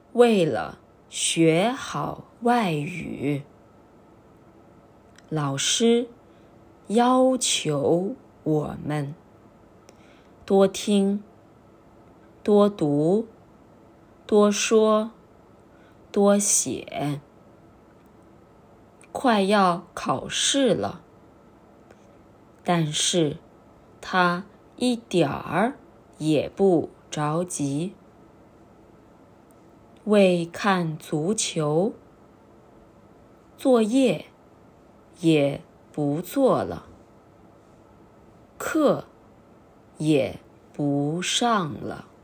为了学好外语，老师要求我们多听、多读、多说、多写。快要考试了，但是他一点儿也不着急。为看足球，作业也不做了，课也不上了。